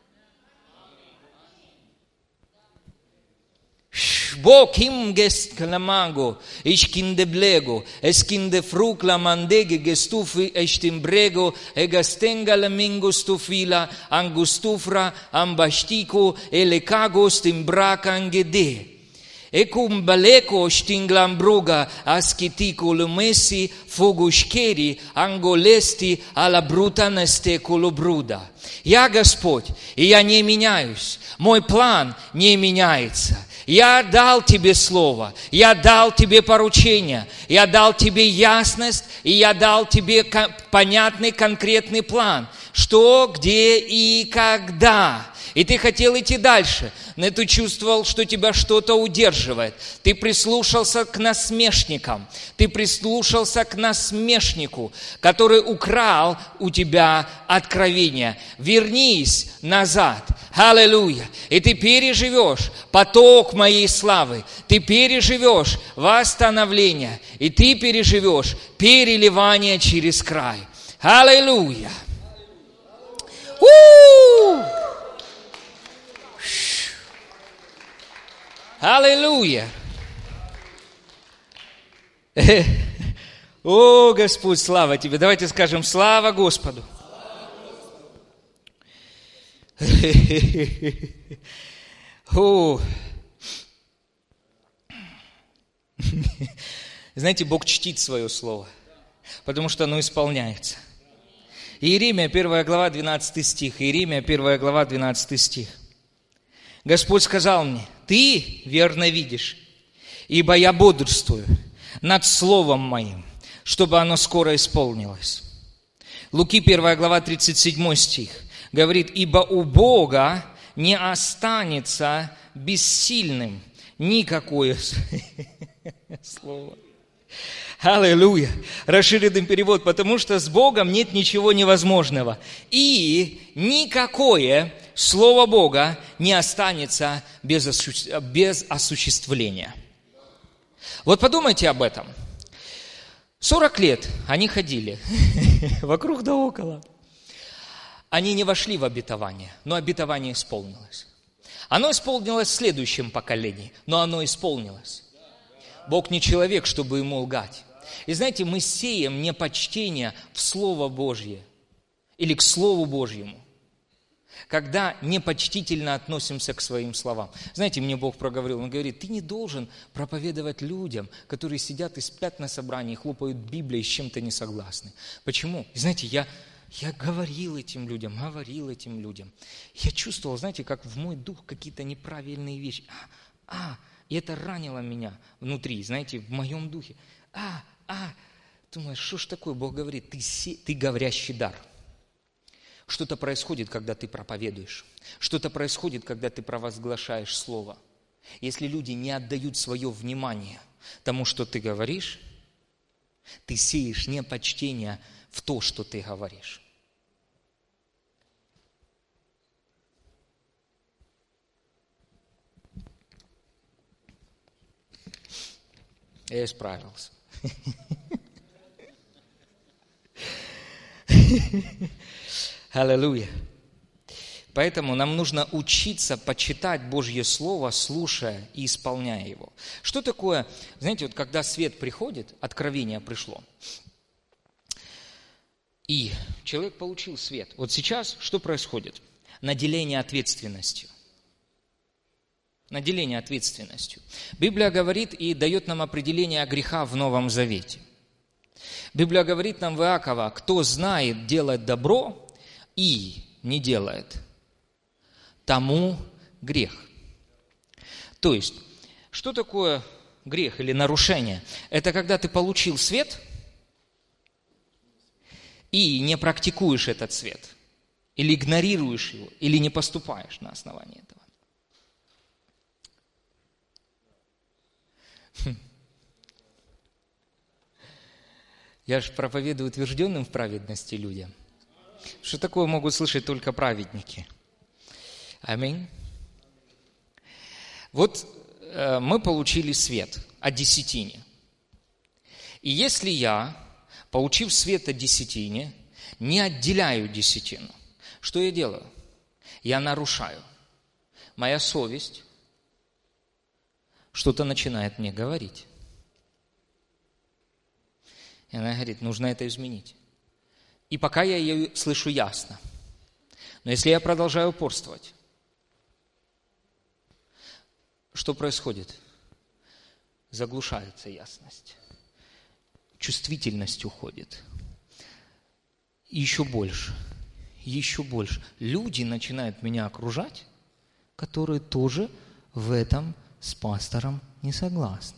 Бог им гест кламаго, иш кинде блего, эс кинде фрук ла мандеге гестуфи эштим брего, эгастенга ла минго стуфила, ангустуфра, амбаштико, элекаго стимбрака ангеде. Ecum baleco stinglambruga aschitico lumesi fogушкери angolesti alla bruta nestecolo бруда. Я Господь, и я не меняюсь. Мой план не меняется. Я дал тебе слово, я дал тебе поручение, я дал тебе ясность, и я дал тебе понятный конкретный план, что, где и когда. И ты хотел идти дальше, но ты чувствовал, что тебя что-то удерживает. Ты прислушался к насмешникам, ты прислушался к насмешнику, который украл у тебя откровение. Вернись назад. Аллилуйя. И ты переживешь поток моей славы, ты переживешь восстановление, и ты переживешь переливание через край. Аллилуйя. У-у-у! Аллилуйя! О, Господь, слава Тебе! Давайте скажем слава Господу! О. Знаете, Бог чтит свое слово, потому что оно исполняется. Иеремия, первая глава, двенадцатый стих. Иеремия, первая глава, двенадцатый стих. Господь сказал мне: ты верно видишь, ибо я бодрствую над словом моим, чтобы оно скоро исполнилось. Луки, первая глава, тридцать седьмой стих, говорит: ибо у Бога не останется бессильным никакое слово. Аллилуйя. Расширенный перевод: потому что с Богом нет ничего невозможного. И никакое Слово Бога не останется без, осу... без осуществления. Вот подумайте об этом. сорок лет они ходили вокруг да около. Они не вошли в обетование, но обетование исполнилось. Оно исполнилось в следующем поколении, но оно исполнилось. Бог не человек, чтобы ему лгать. И знаете, мы сеем непочтение в Слово Божье или к Слову Божьему, когда непочтительно относимся к своим словам. Знаете, мне Бог проговорил, Он говорит: ты не должен проповедовать людям, которые сидят и спят на собрании, хлопают Библией, с чем-то не согласны. Почему? И знаете, я, я говорил этим людям, говорил этим людям. Я чувствовал, знаете, как в мой дух какие-то неправильные вещи. А, а, и это ранило меня внутри, знаете, в моем духе. А, а, думаешь, что ж такое? Бог говорит: ты, се, ты говорящий дар. Что-то происходит, когда ты проповедуешь. Что-то происходит, когда ты провозглашаешь Слово. Если люди не отдают свое внимание тому, что ты говоришь, ты сеешь непочтение в то, что ты говоришь. Я исправился. Аллилуйя. Поэтому нам нужно учиться почитать Божье Слово, слушая и исполняя его. Что такое, знаете, вот когда свет приходит, откровение пришло, и человек получил свет. Вот сейчас что происходит? Наделение ответственностью. Наделение ответственностью. Библия говорит и дает нам определение греха в Новом Завете. Библия говорит нам в Иакова: кто знает делать добро и не делает, тому грех. То есть, что такое грех или нарушение? Это когда ты получил свет и не практикуешь этот свет, или игнорируешь его, или не поступаешь на основании этого. Я же проповедую утвержденным в праведности людям. Что такое могут слышать только праведники? Аминь. Вот э, мы получили свет о десятине. И если я, получив свет о десятине, не отделяю десятину, что я делаю? Я нарушаю. Моя совесть что-то начинает мне говорить. И она говорит, нужно это изменить. И пока я ее слышу ясно. Но если я продолжаю упорствовать, что происходит? Заглушается ясность. Чувствительность уходит. И еще больше, еще больше. Люди начинают меня окружать, которые тоже в этом с пастором не согласны.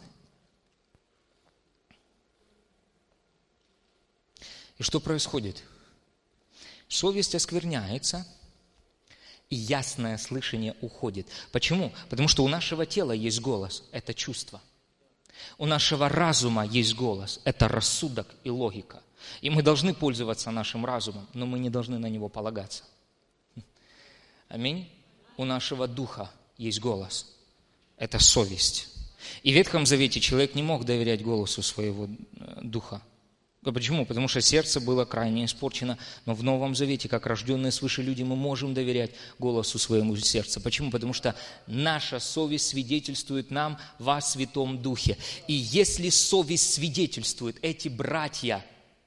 И что происходит? Совесть оскверняется, и ясное слышание уходит. Почему? Потому что у нашего тела есть голос, это чувство. У нашего разума есть голос, это рассудок и логика. И мы должны пользоваться нашим разумом, но мы не должны на него полагаться. Аминь. У нашего духа есть голос, это совесть. И в Ветхом Завете человек не мог доверять голосу своего духа. Почему? Потому что сердце было крайне испорчено. Но в Новом Завете, как рожденные свыше люди, мы можем доверять голосу своему сердцу. Почему? Потому что наша совесть свидетельствует нам во Святом Духе. И если совесть свидетельствует, эти братья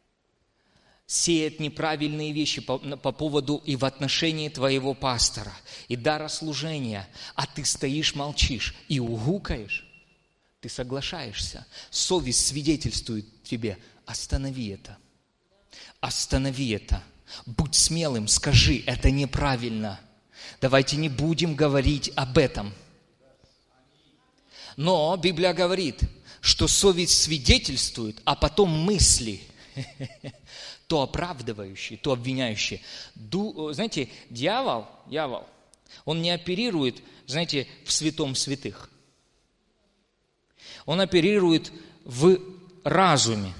сеют неправильные вещи по, по поводу и в отношении твоего пастора, и дара служения, а ты стоишь, молчишь и угукаешь, ты соглашаешься. Совесть свидетельствует тебе, останови это. Останови это. Будь смелым, скажи, это неправильно. Давайте не будем говорить об этом. Но Библия говорит, что совесть свидетельствует, а потом мысли, то оправдывающие, то обвиняющие. Ду, знаете, дьявол, дьявол, он не оперирует, знаете, в святом святых. Он оперирует в разуме.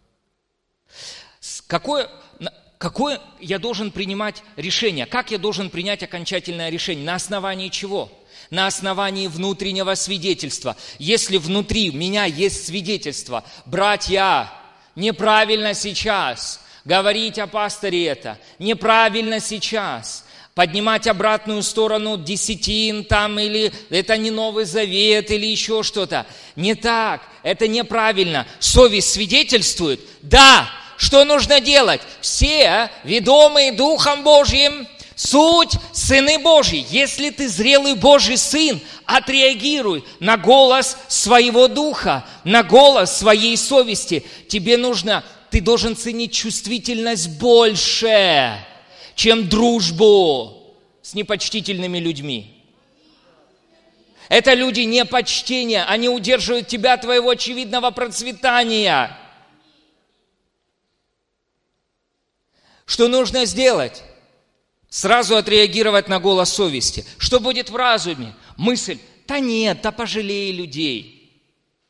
Какое, какое я должен принимать решение? Как я должен принять окончательное решение? На основании чего? На основании внутреннего свидетельства. Если внутри меня есть свидетельство, братья, неправильно сейчас говорить о пасторе это, неправильно сейчас поднимать обратную сторону десятин там, или это не Новый Завет, или еще что-то. Не так, это неправильно. Совесть свидетельствует, да. Что нужно делать? Все, ведомые Духом Божьим, суть сыны Божьи. Если ты зрелый Божий сын, отреагируй на голос своего духа, на голос своей совести. Тебе нужно, ты должен ценить чувствительность больше, чем дружбу с непочтительными людьми. Это люди непочтения, они удерживают тебя от твоего очевидного процветания. Что нужно сделать? Сразу отреагировать на голос совести. Что будет в разуме? Мысль, да нет, да пожалей людей.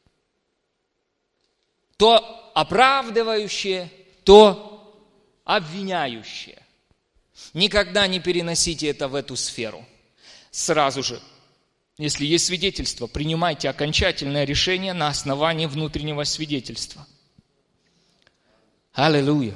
То оправдывающее, то обвиняющее. Никогда не переносите это в эту сферу. Сразу же, если есть свидетельство, принимайте окончательное решение на основании внутреннего свидетельства. Аллилуйя.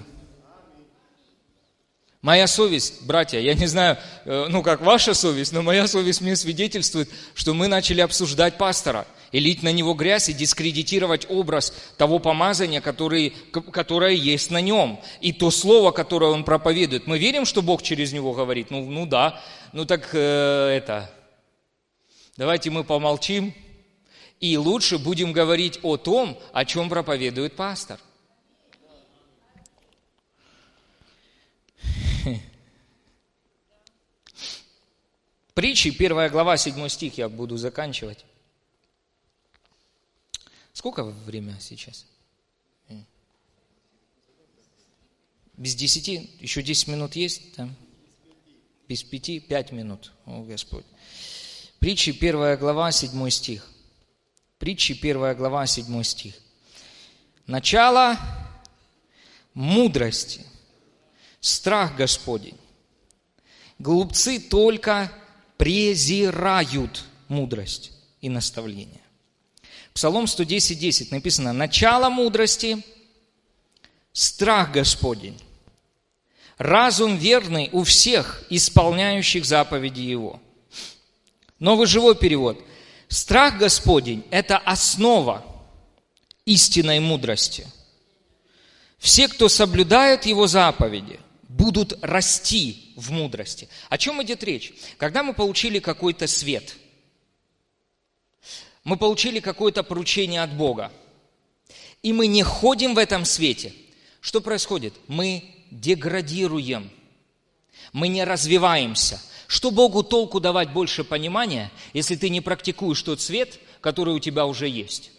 Моя совесть, братья, я не знаю, ну как ваша совесть, но моя совесть мне свидетельствует, что мы начали обсуждать пастора и лить на него грязь и дискредитировать образ того помазания, который, которое есть на нем, и то слово, которое он проповедует. Мы верим, что Бог через него говорит? Ну, ну да, ну так э, это, давайте мы помолчим и лучше будем говорить о том, о чем проповедует пастор. Притчи, первая глава, седьмой стих, я буду заканчивать. Сколько время сейчас? Без десяти? Еще десять минут есть? Да? Без пяти? Пять минут. О, Господь. Притчи, первая глава, седьмой стих. Притчи, первая глава, седьмой стих. Начало мудрости, страх Господень. Глупцы только презирают мудрость и наставление. Псалом сто десять, десять написано: начало мудрости, страх Господень, разум верный у всех, исполняющих заповеди Его. Новый живой перевод. Страх Господень – это основа истинной мудрости. Все, кто соблюдает Его заповеди, будут расти в мудрости. О чем идет речь? Когда мы получили какой-то свет, мы получили какое-то поручение от Бога, и мы не ходим в этом свете, что происходит? Мы деградируем, мы не развиваемся. Что Богу толку давать больше понимания, если ты не практикуешь тот свет, который у тебя уже есть?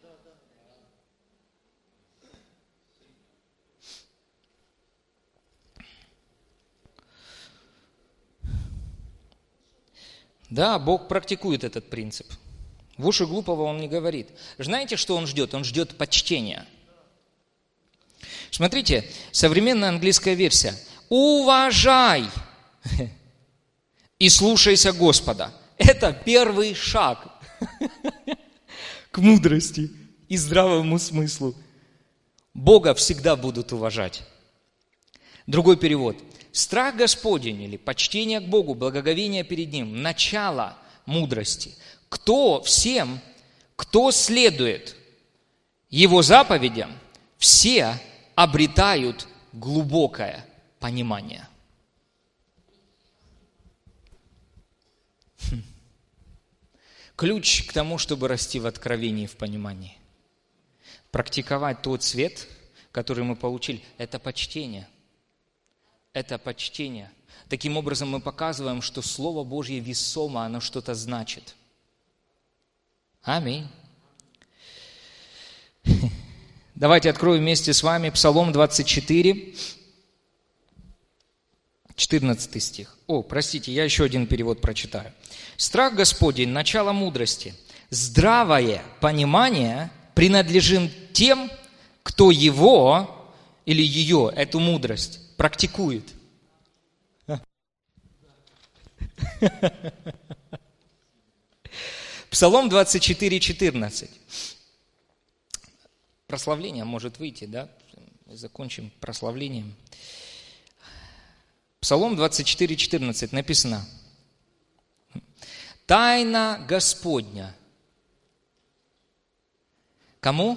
Да, Бог практикует этот принцип. В уши глупого Он не говорит. Знаете, что Он ждет? Он ждет почтения. Смотрите, современная английская версия. Уважай и слушайся Господа. Это первый шаг к мудрости и здравому смыслу. Бога всегда будут уважать. Другой перевод. Страх Господень или почтение к Богу, благоговение перед Ним, начало мудрости. Кто всем, кто следует Его заповедям, все обретают глубокое понимание. Хм. Ключ к тому, чтобы расти в откровении и в понимании. Практиковать тот свет, который мы получили, это почтение. Это почтение. Таким образом мы показываем, что Слово Божье весомо, оно что-то значит. Аминь. Давайте откроем вместе с вами Псалом двадцать четыре, четырнадцатый стих. О, простите, я еще один перевод прочитаю. Страх Господень, начало мудрости. Здравое понимание принадлежит тем, кто его или ее, эту мудрость, практикует. Псалом двадцать четыре, четырнадцать. Прославление может выйти, да? Закончим прославлением. Псалом двадцать четыре, четырнадцать написано: тайна Господня. Кому?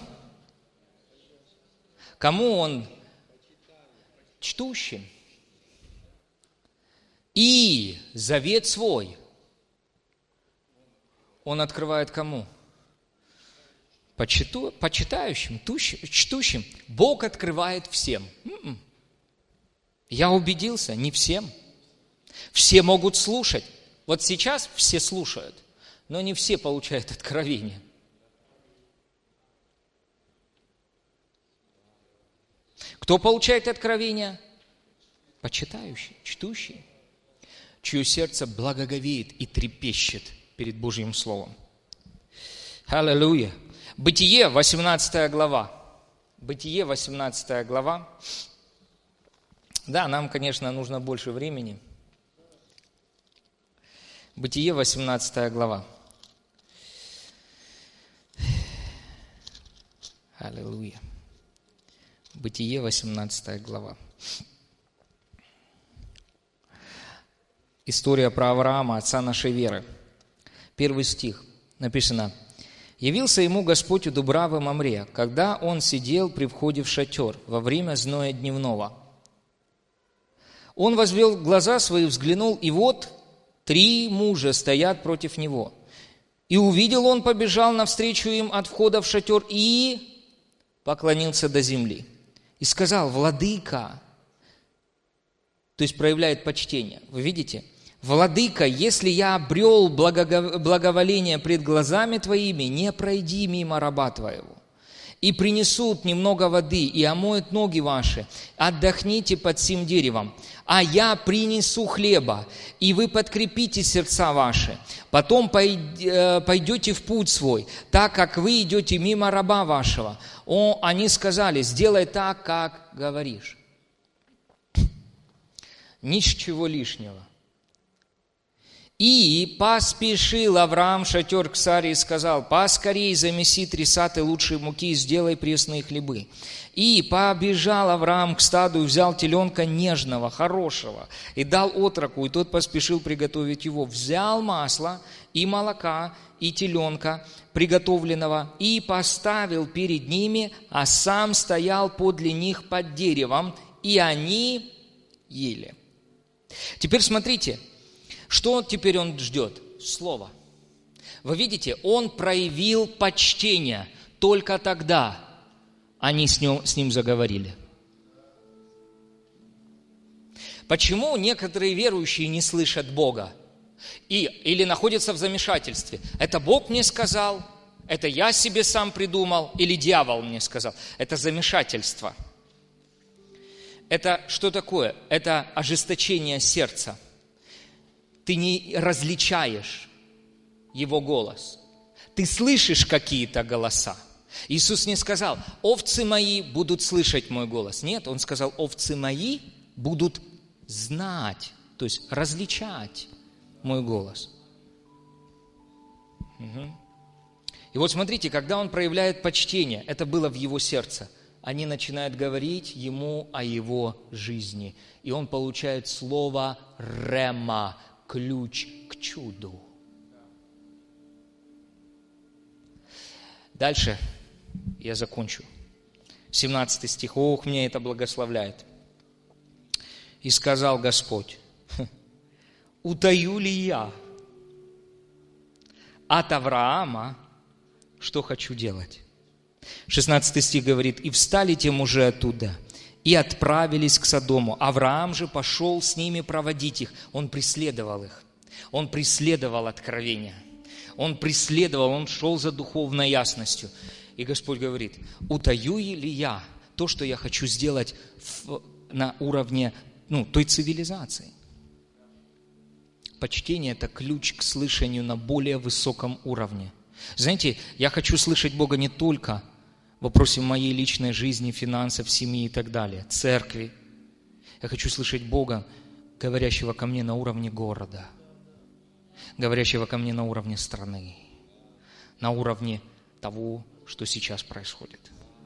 Кому он? Чтущим. И завет свой он открывает кому? Почиту, почитающим, тущим, чтущим. Бог открывает всем. М-м. Я убедился, не всем. Все могут слушать. Вот сейчас все слушают, но не все получают откровение. Кто получает откровение? Почитающий, чтущий, чье сердце благоговеет и трепещет перед Божьим Словом. Аллилуйя. Бытие, восемнадцатая глава. Бытие, восемнадцатая глава. Да, нам, конечно, нужно больше времени. Бытие, восемнадцатая глава. Аллилуйя. Бытие, восемнадцатая глава. История про Авраама, отца нашей веры. Первый стих написано: «Явился ему Господь у Дубравы Мамре, когда он сидел при входе в шатер во время зноя дневного. Он возвел глаза свои, взглянул, и вот три мужа стоят против него. И увидел он, побежал навстречу им от входа в шатер и поклонился до земли. И сказал: Владыка». То есть проявляет почтение. Вы видите? «Владыка, если я обрел благоволение пред глазами Твоими, не пройди мимо раба Твоего. и принесут немного воды, и омоют ноги ваши. Отдохните под сим деревом. А я принесу хлеба, и вы подкрепите сердца ваши. Потом пойдете в путь свой, так как вы идете мимо раба вашего. О, они сказали: сделай так, как говоришь. Ничего лишнего. И поспешил Авраам в шатер к Саре и сказал: поскорей замеси три саты лучшей муки и сделай пресные хлебы. И побежал Авраам к стаду и взял теленка нежного, хорошего, и дал отроку, и тот поспешил приготовить его. Взял масло и молока, и теленка приготовленного, и поставил перед ними, а сам стоял подле них под деревом, и они ели. Теперь смотрите, что теперь он ждет? Слово. Вы видите, он проявил почтение. Только тогда они с ним, с ним заговорили. Почему некоторые верующие не слышат Бога? И, или находятся в замешательстве? Это Бог мне сказал, это я себе сам придумал, или дьявол мне сказал? Это замешательство. Это что такое? Это ожесточение сердца. Ты не различаешь его голос. Ты слышишь какие-то голоса. Иисус не сказал: овцы мои будут слышать мой голос. Нет, Он сказал: овцы мои будут знать, то есть различать мой голос. Угу. И вот смотрите, когда Он проявляет почтение, это было в его сердце, они начинают говорить ему о его жизни. И он получает слово «рема», ключ к чуду. Дальше я закончу. семнадцатый стих. Ох, мне это благословляет. И сказал Господь: утаю ли я от Авраама, что хочу делать? шестнадцатый стих говорит: и встали те мужи оттуда, и отправились к Содому. Авраам же пошел с ними проводить их. Он преследовал их. Он преследовал откровения. Он преследовал, он шел за духовной ясностью. И Господь говорит: утаю ли я то, что я хочу сделать в, на уровне ну, той цивилизации? Почтение – это ключ к слышанию на более высоком уровне. Знаете, я хочу слышать Бога не только в вопросе моей личной жизни, финансов, семьи и так далее, церкви. Я хочу слышать Бога, говорящего ко мне на уровне города, говорящего ко мне на уровне страны, на уровне того, что сейчас происходит.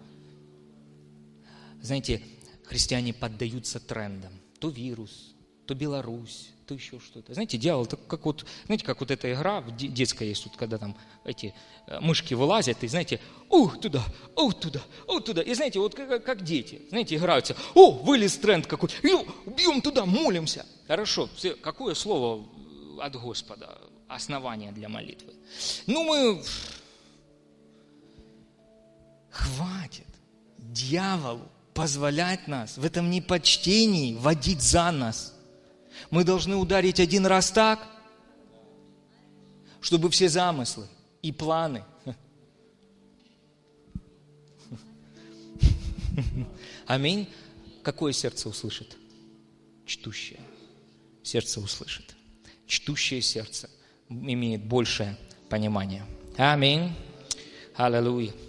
Знаете, христиане поддаются трендам. То вирус, то Беларусь, то еще что-то. Знаете, дьявол, как вот, знаете, как вот эта игра детская есть, тут, когда там эти мышки вылазят, и знаете, ух, туда, ух, туда, ух, туда. И знаете, вот как, как дети, знаете, играются. О, вылез тренд какой, бьем туда, молимся. Хорошо, какое слово от Господа, основание для молитвы? Ну, мы... Хватит дьяволу позволять нас в этом непочтении водить за нас. Мы должны ударить один раз так, чтобы все замыслы и планы. Аминь. Какое сердце услышит? Чтущее. Сердце услышит. Чтущее сердце имеет большее понимание. Аминь. Аллилуйя.